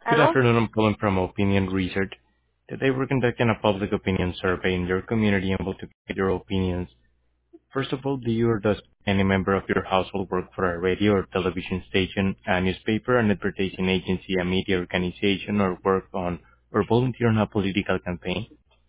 Good ¿Aló? afternoon. I'm calling from Opinion Research. Today we're conducting a public opinion survey in your community and able to get your opinions. First of all, do you or does any member of your household work for a radio or television station, a newspaper, an advertising agency, a media organization, or work on or volunteer on a political campaign?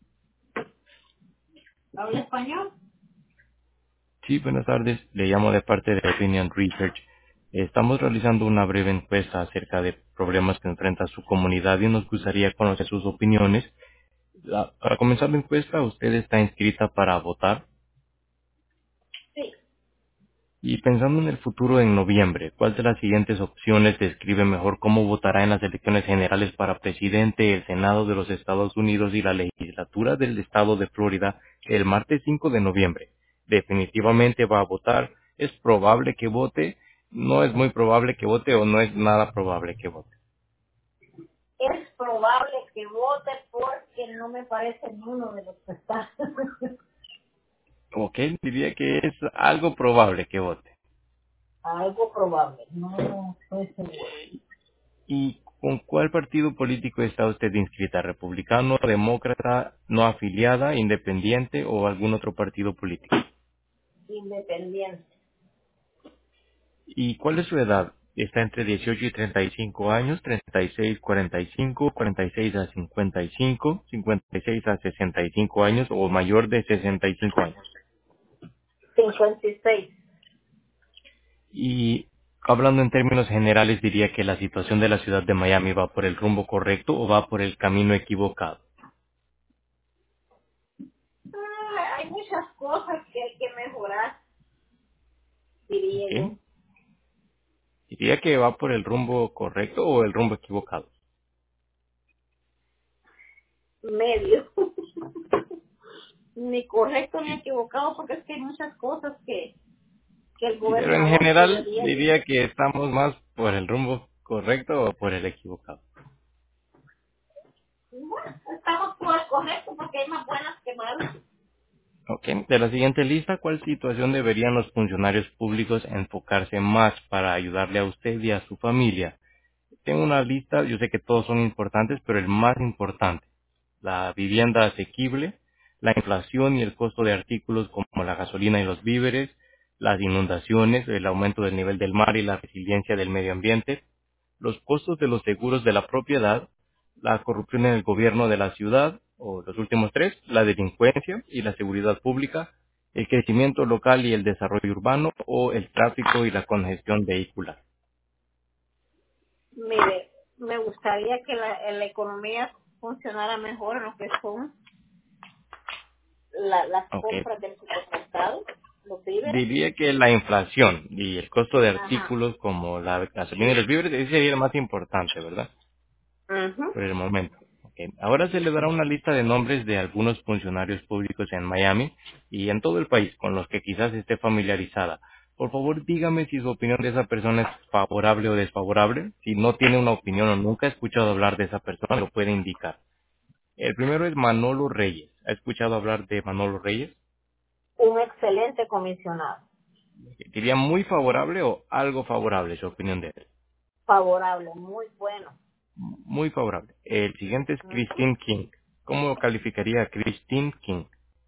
¿Habla español? Sí, buenas tardes. Le llamo de parte de Opinion Research. Estamos realizando una breve encuesta acerca de problemas que enfrenta su comunidad y nos gustaría conocer sus opiniones. Para comenzar la encuesta, usted está inscrita para votar. Sí. Y pensando en el futuro en noviembre, ¿cuál de las siguientes opciones describe mejor cómo votará en las elecciones generales para presidente, el Senado de los Estados Unidos y la legislatura del estado de Florida el martes 5 de noviembre? Definitivamente va a votar, es probable que vote, no es muy probable que vote o no es nada probable que vote. Es probable que vote porque no me parece ninguno de los que están. Ok, diría que es algo probable que vote. Algo probable, no estoy seguro. ¿Y con cuál partido político está usted inscrita? ¿Republicano, demócrata, no afiliada, independiente o algún otro partido político? Independiente. ¿Y cuál es su edad? ¿Está entre 18 y 35 años, 36, 45, 46 a 55, 56 a 65 años o mayor de 65 años? 56. Y hablando en términos generales, diría que la situación de la ciudad de Miami va por el rumbo correcto o va por el camino equivocado. Hay muchas cosas que hay que mejorar, diría yo. ¿Ok? Diría que va por el rumbo correcto o el rumbo equivocado. Medio. Ni correcto ni Sí. equivocado porque es que hay muchas cosas que el Sí, pero en gobernador general debería de... diría que estamos más por el rumbo correcto o por el equivocado. Bueno, estamos por el correcto porque hay más buenas que malas. Ok. De la siguiente lista, ¿cuál situación deberían los funcionarios públicos enfocarse más para ayudarle a usted y a su familia? Tengo una lista, yo sé que todos son importantes, pero el más importante, la vivienda asequible, la inflación y el costo de artículos como la gasolina y los víveres, las inundaciones, el aumento del nivel del mar y la resiliencia del medio ambiente, los costos de los seguros de la propiedad, la corrupción en el gobierno de la ciudad, o los últimos tres, la delincuencia y la seguridad pública, el crecimiento local y el desarrollo urbano, o el tráfico y la congestión vehicular. Mire, me gustaría que la economía funcionara mejor en lo que son las Ok. compras del supermercado, los víveres. Diría que la inflación y el costo de Ajá. artículos como la gasolina y los víveres, ese sería el más importante, ¿verdad? Ujú. Por el momento. Ok. Ahora se le dará una lista de nombres de algunos funcionarios públicos en Miami y en todo el país con los que quizás esté familiarizada. Por favor, dígame si su opinión de esa persona es favorable o desfavorable. Si no tiene una opinión o nunca ha escuchado hablar de esa persona, lo puede indicar. El primero es Manolo Reyes. ¿Ha escuchado hablar de Manolo Reyes? Un excelente comisionado. ¿Diría muy favorable o algo favorable su opinión de él? Favorable, muy bueno. Muy favorable. El siguiente es Ujú. Christine King. ¿Cómo calificaría a Christine King?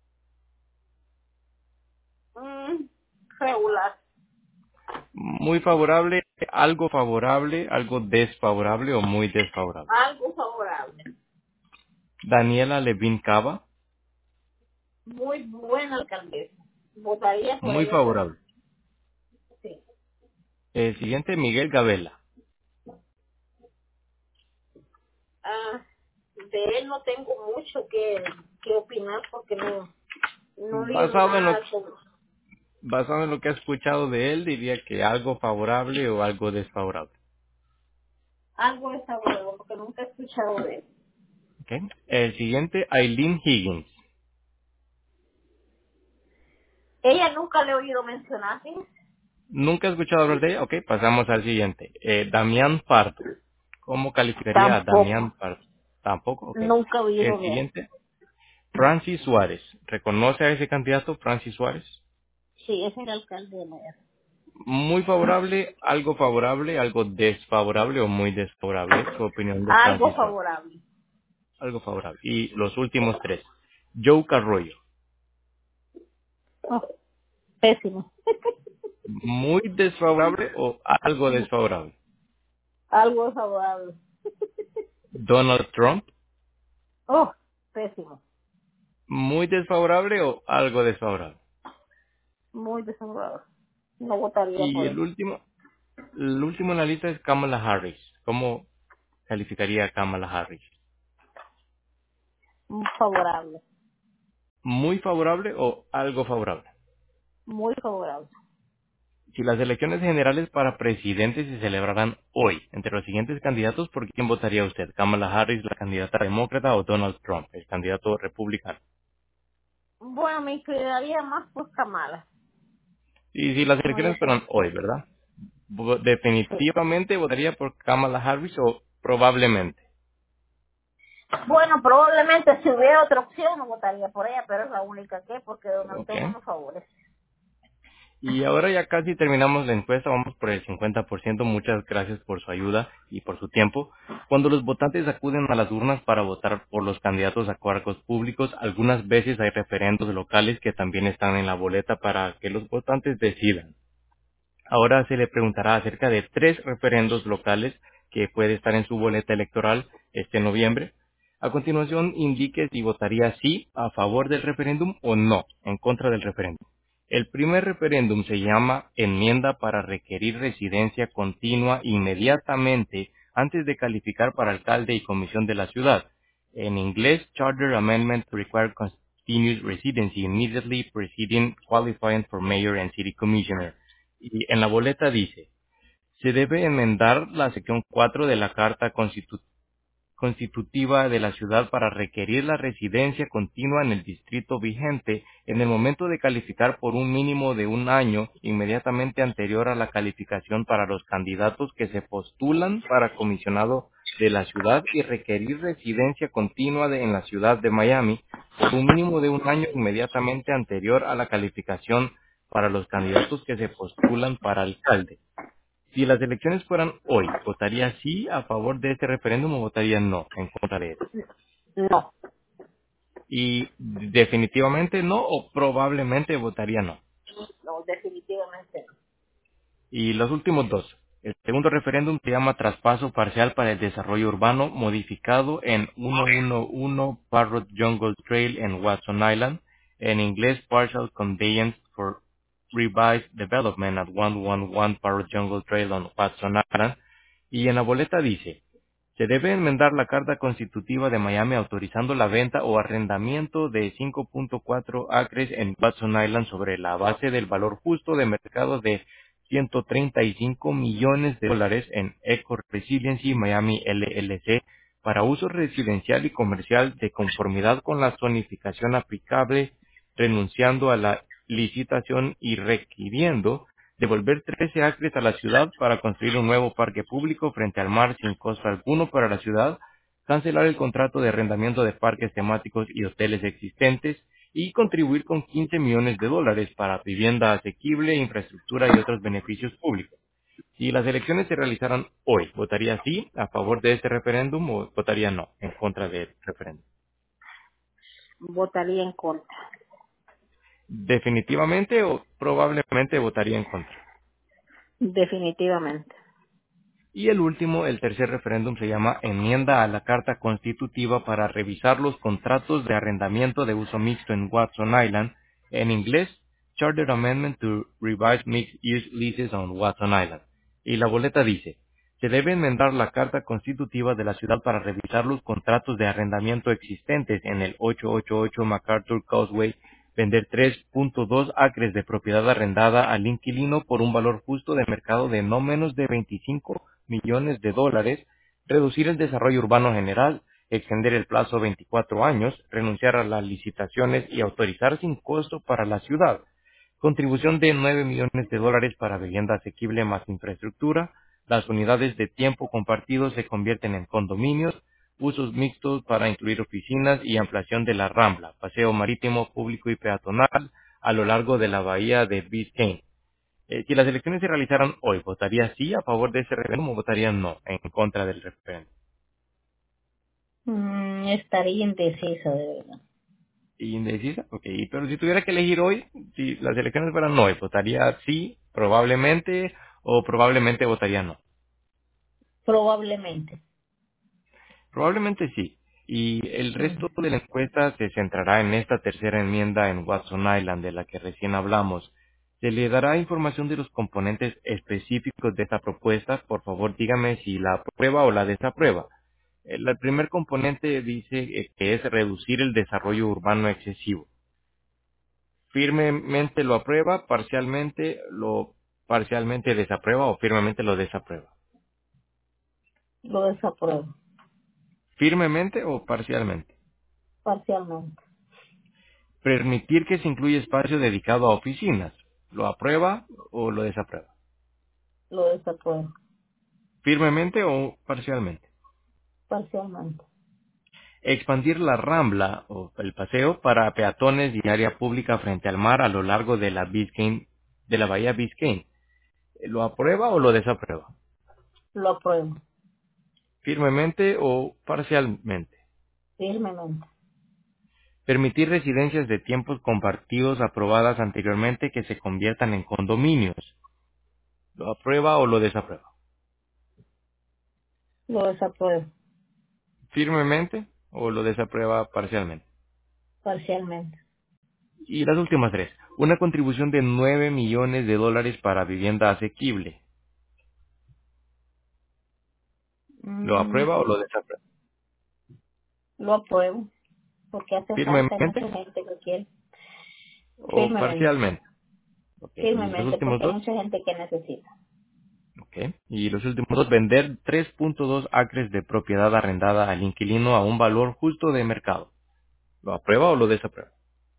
Mm, regular. Muy favorable, algo desfavorable o muy desfavorable. Algo favorable. Daniela Levin Cava, Muy buena alcaldesa. Votaría por muy ella también. favorable. Sí. El siguiente, Miguel Gabela. Ah, de él no tengo mucho que opinar porque no digo Basado en lo, nada sobre basado en lo que ha escuchado de él, diría que algo favorable o algo desfavorable. algo desagradable porque nunca he escuchado de él. ¿Ok? El siguiente, Eileen Higgins. Ella nunca le he oído mencionar, ¿sí? ¿Nunca he escuchado hablar de ella? Ok, pasamos al siguiente. Damián Pardo. ¿Cómo calificaría a Damián Tampoco. Pardo? Tampoco, ok. Nunca he El oído de él. siguiente, Francis Suárez. ¿Reconoce a ese candidato, Francis Suárez? Sí, es el alcalde de Miami. Muy favorable, algo desfavorable o muy desfavorable. Su opinión de Algo Francis Roy. favorable. Algo favorable. Y los últimos tres. Joe Carroyo. Oh, pésimo. Muy desfavorable o algo desfavorable. Algo favorable. Donald Trump. Oh, pésimo. Muy desfavorable o algo desfavorable. Muy desfavorable. No votaría Y por él. el último en la lista es Kamala Harris. ¿Cómo calificaría a Kamala Harris? Favorable. Muy favorable o algo favorable. Muy favorable. Si las elecciones generales para presidente se celebraran hoy, entre los siguientes candidatos, ¿por quién votaría usted? ¿Kamala Harris, la candidata demócrata, o Donald Trump, el candidato republicano? Bueno, me inclinaría más por Kamala. Y si las No, yo elecciones sé. fueran hoy, ¿verdad? Sí. ¿Definitivamente votaría por Kamala Harris o probablemente? Bueno, probablemente si hubiera otra opción no votaría por ella, pero es la única que, porque Donald Ok. Trump no nos favorece. Y ahora ya casi terminamos la encuesta, vamos por el 50%. Muchas gracias por su ayuda y por su tiempo. Cuando los votantes acuden a las urnas para votar por los candidatos a cargos públicos, algunas veces hay referendos locales que también están en la boleta para que los votantes decidan. Ahora se le preguntará acerca de tres referendos locales que puede estar en su boleta electoral este noviembre. A continuación, indique si votaría sí a favor del referéndum o no en contra del referéndum. El primer referéndum se llama Enmienda para requerir residencia continua inmediatamente antes de calificar para alcalde y comisión de la ciudad. En inglés, Charter Amendment to Require Continuous Residency Immediately Preceding Qualifying for Mayor and City Commissioner. Y en la boleta dice, se debe enmendar la sección 4 de la Carta Constitutiva de la ciudad para requerir la residencia continua en el distrito vigente en el momento de calificar por un mínimo de un año inmediatamente anterior a la calificación para los candidatos que se postulan para comisionado de la ciudad y requerir residencia continua en la ciudad de Miami por un mínimo de un año inmediatamente anterior a la calificación para los candidatos que se postulan para alcalde. Si las elecciones fueran hoy, ¿votaría sí a favor de este referéndum o votaría no en contra de él? No, Y definitivamente no o probablemente votaría no. no, definitivamente no. Y los últimos dos. El segundo referéndum se llama Traspaso Parcial para el Desarrollo Urbano modificado en 111 Parrot Jungle Trail en Watson Island. En inglés, Partial Conveyance for Revised Development at 111 Parrot Jungle Trail on Watson Island. Y en la boleta dice, se debe enmendar la Carta Constitutiva de Miami autorizando la venta o arrendamiento de 5.4 acres en Watson Island sobre la base del valor justo de mercado de 135 millones de dólares en Eco Resiliency Miami LLC para uso residencial y comercial de conformidad con la zonificación aplicable, renunciando a la licitación y requiriendo devolver 13 acres a la ciudad para construir un nuevo parque público frente al mar sin costo alguno para la ciudad, cancelar el contrato de arrendamiento de parques temáticos y hoteles existentes y contribuir con 15 millones de dólares para vivienda asequible, infraestructura y otros beneficios públicos. Si las elecciones se realizaran hoy, ¿votaría sí a favor de este referéndum o votaría no en contra del referéndum? Votaría en contra. Definitivamente o probablemente votaría en contra. Definitivamente. Y el último, el tercer referéndum se llama Enmienda a la Carta Constitutiva para revisar los contratos de arrendamiento de uso mixto en Watson Island. En inglés, Charter Amendment to Revise Mixed Use Leases on Watson Island. Y la boleta dice, se debe enmendar la Carta Constitutiva de la ciudad para revisar los contratos de arrendamiento existentes en el 888 MacArthur Causeway, vender 3.2 acres de propiedad arrendada al inquilino por un valor justo de mercado de no menos de 25 millones de dólares, reducir el desarrollo urbano general, extender el plazo a 24 años, renunciar a las licitaciones y autorizar sin costo para la ciudad, contribución de 9 millones de dólares para vivienda asequible más infraestructura, las unidades de tiempo compartido se convierten en condominios, usos mixtos para incluir oficinas y ampliación de la Rambla, paseo marítimo público y peatonal a lo largo de la bahía de Biscayne. Si las elecciones se realizaran hoy, ¿votaría sí a favor de ese referéndum o votaría no en contra del referéndum? Estaría indeciso, de verdad. Indecisa, ok. Pero si tuviera que elegir hoy, si las elecciones fueran hoy, ¿votaría sí, probablemente, o probablemente votaría no? Probablemente. Probablemente sí. Y el Mm, resto de la encuesta se centrará en esta tercera enmienda en Watson Island de la que recién hablamos. Se le dará información de los componentes específicos de esta propuesta. Por favor, dígame si la aprueba o la desaprueba. El primer componente dice que es reducir el desarrollo urbano excesivo. Firmemente lo aprueba, lo parcialmente desaprueba o firmemente lo desaprueba. lo desapruebo, Firmemente o parcialmente. parcialmente. Permitir que se incluya espacio dedicado a oficinas. ¿Lo aprueba o lo desaprueba? Lo desapruebo, Firmemente o parcialmente. parcialmente. Expandir la rambla o el paseo para peatones y área pública frente al mar a lo largo de de la bahía Biscayne. ¿Lo aprueba o lo desaprueba? Lo apruebo, Firmemente o parcialmente. firmemente. Permitir residencias de tiempos compartidos aprobadas anteriormente que se conviertan en condominios. ¿Lo aprueba o lo desaprueba? Lo desapruebo, Firmemente o lo desaprueba parcialmente. parcialmente. Y las últimas tres. Una contribución de 9 millones de dólares para vivienda asequible. ¿Lo Mm, aprueba o lo desaprueba? lo apruebo, porque hace falta, hay Firmemente mucha gente que quiere. o Firmemente, parcialmente. Ok. Y los firmemente, últimos porque hay dos. mucha gente que necesita. Ok. Y los últimos dos. Vender 3.2 acres de propiedad arrendada al inquilino a un valor justo de mercado. ¿Lo aprueba o lo desaprueba?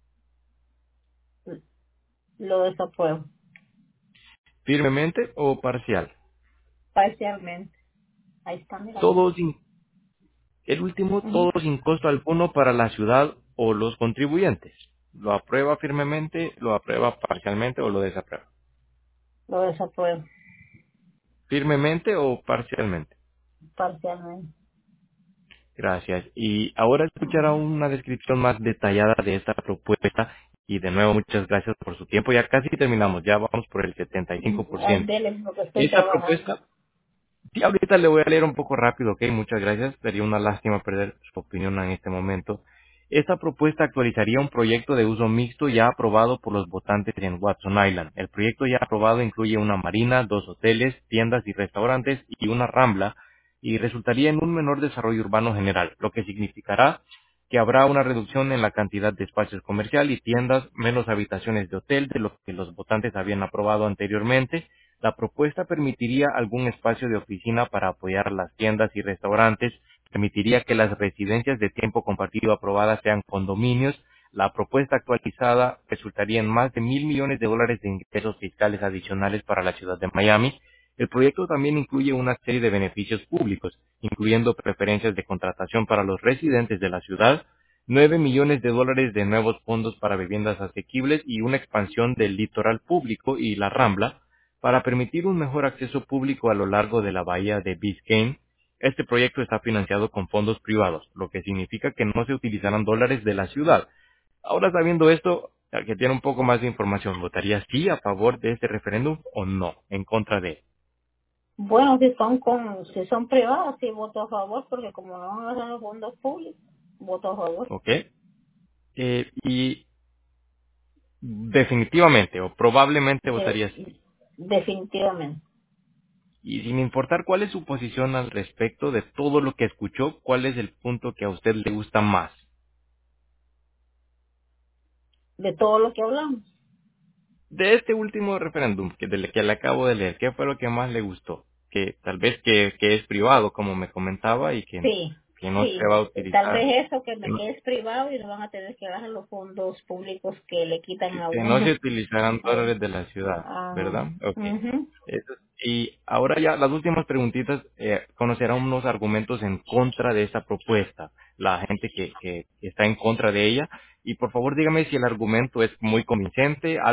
Lo desapruebo, Firmemente o parcial. parcialmente. Ahí está, mira, ya. Todo sin, el último, Ujú. todo sin costo alguno para la ciudad o los contribuyentes. ¿Lo aprueba firmemente, lo aprueba parcialmente o lo desaprueba? Lo desapruebo, Firmemente o parcialmente. parcialmente. Gracias. Y ahora escuchará Ujú. una descripción más detallada de esta propuesta. Y de nuevo, muchas gracias por su tiempo. Ya casi terminamos, ya vamos por el Ay, 75%. dele, porque estoy Esta trabajando. propuesta. Sí, ahorita le voy a leer un poco rápido, ok, muchas gracias. Sería una lástima perder su opinión en este momento. Esta propuesta actualizaría un proyecto de uso mixto ya aprobado por los votantes en Watson Island. El proyecto ya aprobado incluye una marina, dos hoteles, tiendas y restaurantes y una rambla y resultaría en un menor desarrollo urbano general, lo que significará que habrá una reducción en la cantidad de espacios comercial y tiendas, menos habitaciones de hotel de lo que los votantes habían aprobado anteriormente. La propuesta permitiría algún espacio de oficina para apoyar las tiendas y restaurantes, permitiría que las residencias de tiempo compartido aprobadas sean condominios. La propuesta actualizada resultaría en más de $1.000 millones de ingresos fiscales adicionales para la ciudad de Miami. El proyecto también incluye una serie de beneficios públicos, incluyendo preferencias de contratación para los residentes de la ciudad, $9 millones de nuevos fondos para viviendas asequibles y una expansión del litoral público y la Rambla para permitir un mejor acceso público a lo largo de la bahía de Biscayne. Este proyecto está financiado con fondos privados, lo que significa que no se utilizarán dólares de la ciudad. Ahora sabiendo esto, que tiene un poco más de información, ¿votaría sí a favor de este referéndum o no, en contra de él? Bueno, si son privadas, sí voto a favor, porque como no van a ser los fondos públicos, voto a favor. ¿Ok? Y definitivamente o probablemente votaría sí. Definitivamente. Y sin importar cuál es su posición al respecto de todo lo que escuchó, cuál es el punto que a usted le gusta más. De todo lo que hablamos. De este último referéndum del que le acabo de leer, ¿qué fue lo que más le gustó? Que tal vez que es privado, como me comentaba, y Sí, que no se sí. va a Tal utilizar, vez eso que que es privado y no van a tener que dar los fondos públicos que le quitan a que no se uno. utilizarán Ay, dólares de la ciudad, ajá. ¿verdad? Ok. Ujú. Y ahora ya las últimas preguntitas, conocerán unos argumentos en contra de esa propuesta, la gente que está en contra de ella. Y por favor dígame si el argumento es muy convincente, algo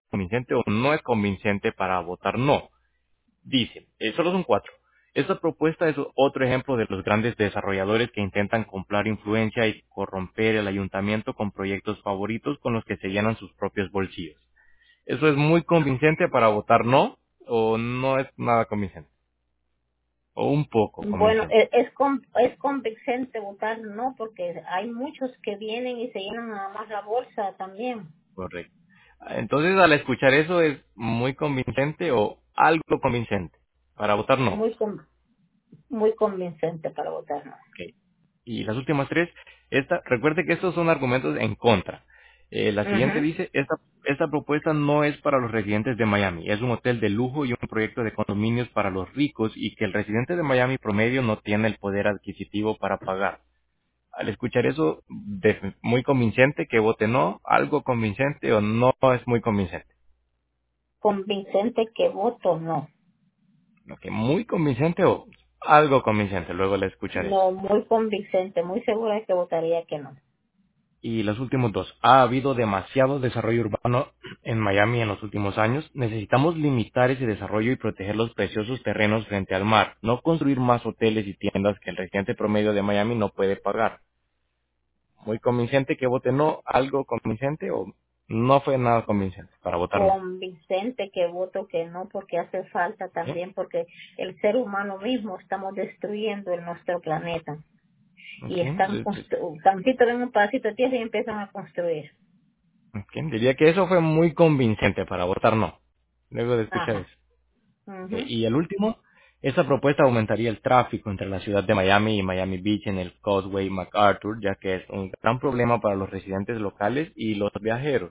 convincente o no es convincente para votar no. Dice, solo son cuatro. Esta propuesta es otro ejemplo de los grandes desarrolladores que intentan comprar influencia y corromper el ayuntamiento con proyectos favoritos con los que se llenan sus propios bolsillos. ¿Eso es muy convincente para votar no o no es nada convincente? O un poco Bueno, convincente. es convincente votar no, porque hay muchos que vienen y se llenan nada más la bolsa también. Correcto. Entonces, al escuchar eso, ¿es muy convincente o algo convincente? Para votar no. Muy, muy convincente para votar no. Ok. Y las últimas tres, recuerde que estos son argumentos en contra. La siguiente Ujú. dice, esta propuesta no es para los residentes de Miami, es un hotel de lujo y un proyecto de condominios para los ricos y que el residente de Miami promedio no tiene el poder adquisitivo para pagar. Al escuchar eso, muy convincente que vote no, algo convincente o no es muy convincente. Convincente que voto no. Ok, muy convincente o algo convincente, luego le escuchar eso. No, muy convincente, muy segura de que votaría que no. Y los últimos dos. Ha habido demasiado desarrollo urbano en Miami en los últimos años. Necesitamos limitar ese desarrollo y proteger los preciosos terrenos frente al mar. No construir más hoteles y tiendas que el residente promedio de Miami no puede pagar. Muy convincente que vote no, algo convincente o no fue nada convincente para votar no. Convincente que voto que no, porque hace falta ¿Sí? también, porque el ser humano mismo estamos destruyendo el nuestro planeta. Ok, Y están tantito ven un pedacito de tierra y empiezan a construir. ok. Diría que eso fue muy convincente para votar no. Luego de escuchar Ajá. eso. Ujú. Y el último, esta propuesta aumentaría el tráfico entre la ciudad de Miami y Miami Beach en el Causeway MacArthur, ya que es un gran problema para los residentes locales y los viajeros.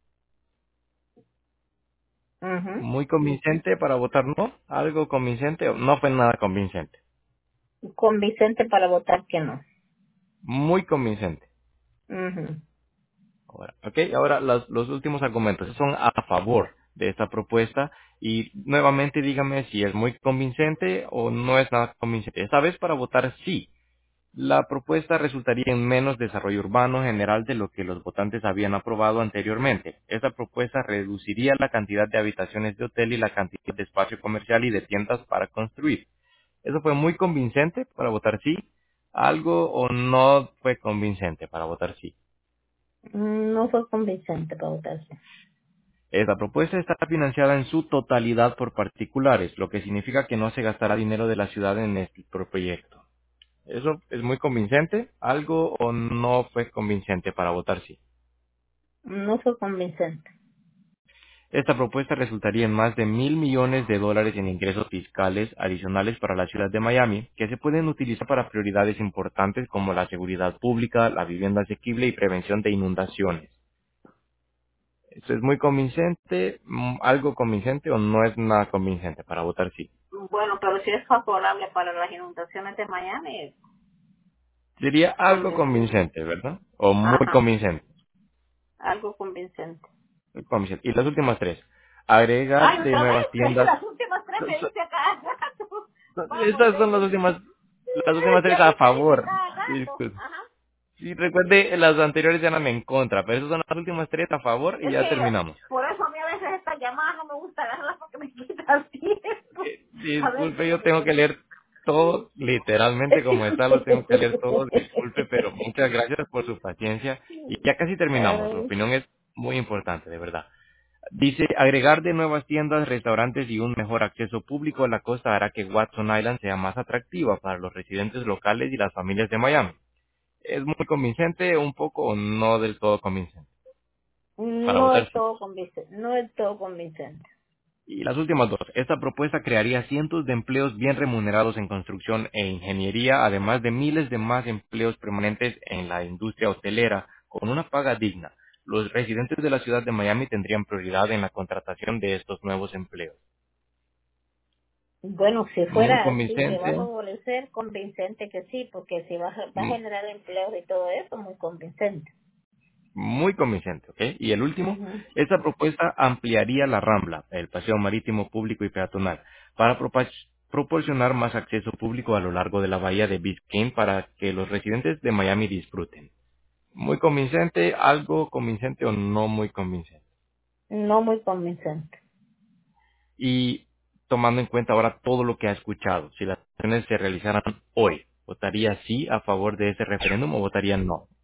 Ujú. Muy convincente para votar no, algo convincente, o no fue nada convincente. Convincente para votar que no. Muy convincente. Ujú. Ahora, ahora los últimos argumentos son a favor de esta propuesta y nuevamente dígame si es muy convincente o no es nada convincente. Esta vez para votar sí. La propuesta resultaría en menos desarrollo urbano general de lo que los votantes habían aprobado anteriormente. Esta propuesta reduciría la cantidad de habitaciones de hotel y la cantidad de espacio comercial y de tiendas para construir. Eso fue muy convincente para votar sí. Algo o no fue convincente para votar sí. No fue convincente para votar sí. Esta propuesta está financiada en su totalidad por particulares, lo que significa que no se gastará dinero de la ciudad en este proyecto. ¿Eso es muy convincente? ¿Algo o no fue convincente para votar sí? No fue convincente. Esta propuesta resultaría en más de $1.000 millones en ingresos fiscales adicionales para la ciudad de Miami, que se pueden utilizar para prioridades importantes como la seguridad pública, la vivienda asequible y prevención de inundaciones. ¿Esto es muy convincente, algo convincente o no es nada convincente para votar sí? Bueno, pero si es favorable para las inundaciones de Miami, es Diría algo convincente. convincente, ¿verdad? O muy Ajá, convincente. algo convincente. Muy convincente. Y las últimas tres. Agregar Ay, de otra nuevas vez, tiendas. las últimas tres me dice a cada rato. Vamos, Estas son dele. las últimas tres Ya a me me dice favor. cada rato. Disculpe. Ajá. Sí, recuerde, las anteriores eran en contra, pero esas son las últimas tres a favor y Es ya que terminamos. por eso a mí a veces estas llamadas no me gusta agarrarlas porque me quitan tiempo. A ver, Disculpe, yo dígame tengo pues. que leer todo, literalmente como está, lo tengo que leer todo. Disculpe, pero muchas gracias por su paciencia y ya casi terminamos. Su Ay, opinión es muy importante, de verdad. Dice, agregar de nuevas tiendas, restaurantes y un mejor acceso público a la costa hará que Watson Island sea más atractiva para los residentes locales y las familias de Miami. ¿Es muy convincente, un poco o no del todo convincente? Para no votar es sí. todo convincente, no es todo convincente. Y las últimas dos. Esta propuesta crearía cientos de empleos bien remunerados en construcción e ingeniería, además de miles de más empleos permanentes en la industria hotelera, con una paga digna. Los residentes de la ciudad de Miami tendrían prioridad en la contratación de estos nuevos empleos. Bueno, si Muy fuera así, que va a convincente, favorecer, convincente que sí, porque si va a m- generar empleos y todo eso, muy convincente. muy convincente, ¿ok? Y el último, Ujú. esta propuesta ampliaría la Rambla, el paseo marítimo público y peatonal, para proporcionar más acceso público a lo largo de la bahía de Biscayne para que los residentes de Miami disfruten. Muy convincente, algo convincente o no muy convincente. No muy convincente. Y tomando en cuenta ahora todo lo que ha escuchado, si las elecciones se realizaran hoy, ¿votaría sí a favor de ese referéndum o votaría no?